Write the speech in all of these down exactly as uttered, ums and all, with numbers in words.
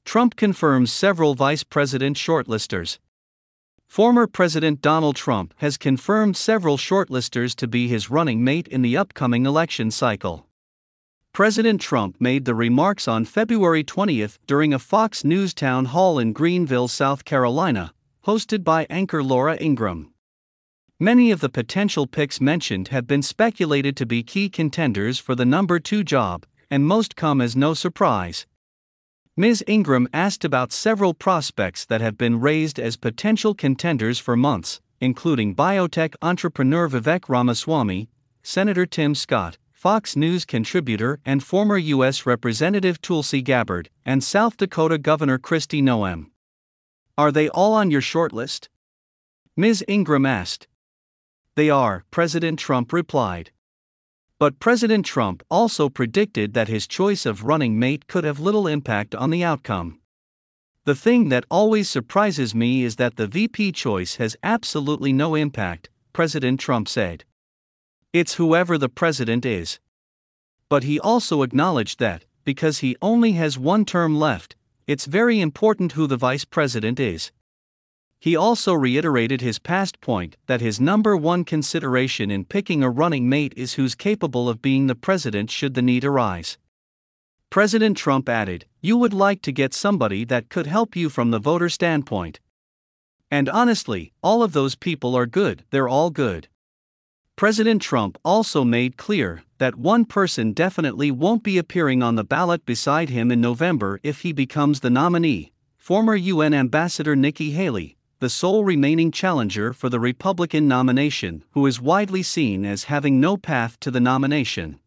Trump confirms several vice president shortlisters. Former President Donald Trump has confirmed several shortlisters to be his running mate in the upcoming election cycle. President Trump made the remarks on February twentieth during a Fox News town hall in Greenville, South Carolina, hosted by anchor Laura Ingraham. Many of the potential picks mentioned have been speculated to be key contenders for the number two job, and most come as no surprise. Miz Ingraham asked about several prospects that have been raised as potential contenders for months, including biotech entrepreneur Vivek Ramaswamy, Senator Tim Scott, Fox News contributor and former U S Representative Tulsi Gabbard, and South Dakota Governor Kristi Noem. Are they all on your shortlist? Miz Ingraham asked. They are, President Trump replied. But President Trump also predicted that his choice of running mate could have little impact on the outcome. The thing that always surprises me is that the V P choice has absolutely no impact, President Trump said. It's whoever the president is. But he also acknowledged that, because he only has one term left, it's very important who the vice president is. He also reiterated his past point that his number one consideration in picking a running mate is who's capable of being the president should the need arise. President Trump added, "You would like to get somebody that could help you from the voter standpoint. And honestly, all of those people are good, they're all good." President Trump also made clear that one person definitely won't be appearing on the ballot beside him in November if he becomes the nominee, former U N Ambassador Nikki Haley, the sole remaining challenger for the Republican nomination, who is widely seen as having no path to the nomination.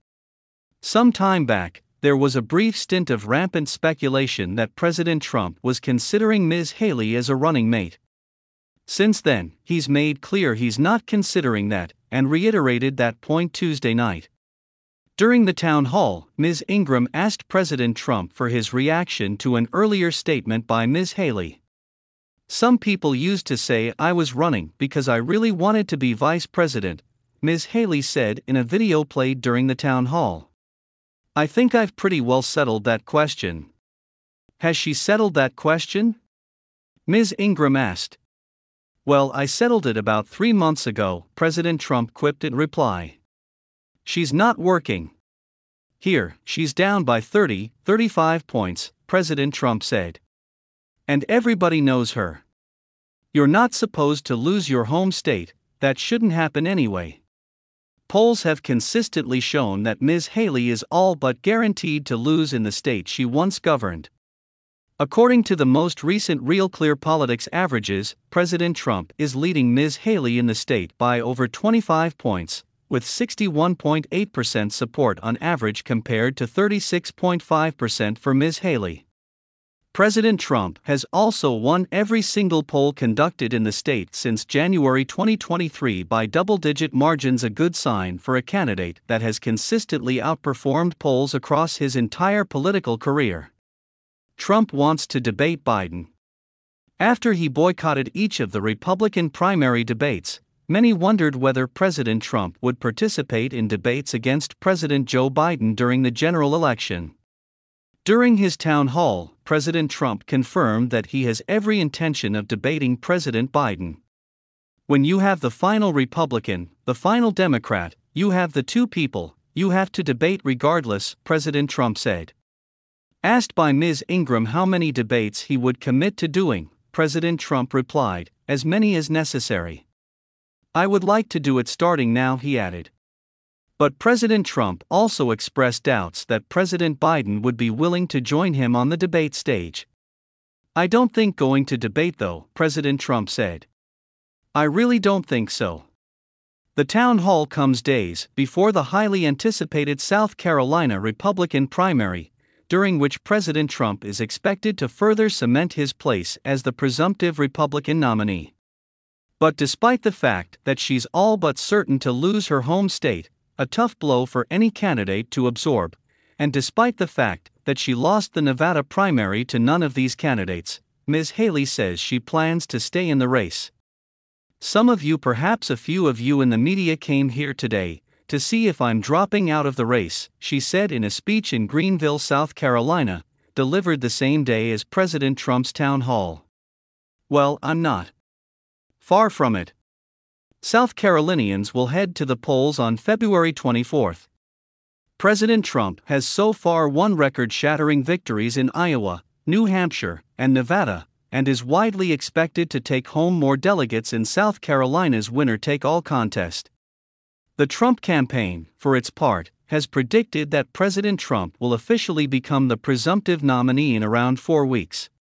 Some time back, there was a brief stint of rampant speculation that President Trump was considering Miz Haley as a running mate. Since then, he's made clear he's not considering that, and reiterated that point Tuesday night. During the town hall, Miz Ingraham asked President Trump for his reaction to an earlier statement by Miz Haley. "Some people used to say I was running because I really wanted to be vice president," Miz Haley said in a video played during the town hall. "I think I've pretty well settled that question." Has she settled that question? Miz Ingraham asked. "Well, I settled it about three months ago," President Trump quipped in reply. "She's not working. Here, she's down by thirty, thirty-five points," President Trump said. "And everybody knows her. You're not supposed to lose your home state, that shouldn't happen anyway." Polls have consistently shown that Miz Haley is all but guaranteed to lose in the state she once governed. According to the most recent Real Clear Politics averages, President Trump is leading Miz Haley in the state by over twenty-five points, with sixty-one point eight percent support on average compared to thirty-six point five percent for Miz Haley. President Trump has also won every single poll conducted in the state since January twenty twenty-three by double-digit margins, a good sign for a candidate that has consistently outperformed polls across his entire political career. Trump wants to debate Biden. After he boycotted each of the Republican primary debates, many wondered whether President Trump would participate in debates against President Joe Biden during the general election. During his town hall, President Trump confirmed that he has every intention of debating President Biden. "When you have the final Republican, the final Democrat, you have the two people, you have to debate regardless," President Trump said. Asked by Miz Ingraham how many debates he would commit to doing, President Trump replied, "As many as necessary. I would like to do it starting now," he added. But President Trump also expressed doubts that President Biden would be willing to join him on the debate stage. "I don't think going to debate though," President Trump said. "I really don't think so." The town hall comes days before the highly anticipated South Carolina Republican primary, during which President Trump is expected to further cement his place as the presumptive Republican nominee. But despite the fact that she's all but certain to lose her home state, a tough blow for any candidate to absorb, and despite the fact that she lost the Nevada primary to none of these candidates, Miz Haley says she plans to stay in the race. "Some of you, perhaps a few of you in the media, came here today to see if I'm dropping out of the race," she said in a speech in Greenville, South Carolina, delivered the same day as President Trump's town hall. Well, I'm not. Far from it. South Carolinians will head to the polls on February twenty-fourth. President Trump has so far won record-shattering victories in Iowa, New Hampshire, and Nevada, and is widely expected to take home more delegates in South Carolina's winner-take-all contest. The Trump campaign, for its part, has predicted that President Trump will officially become the presumptive nominee in around four weeks.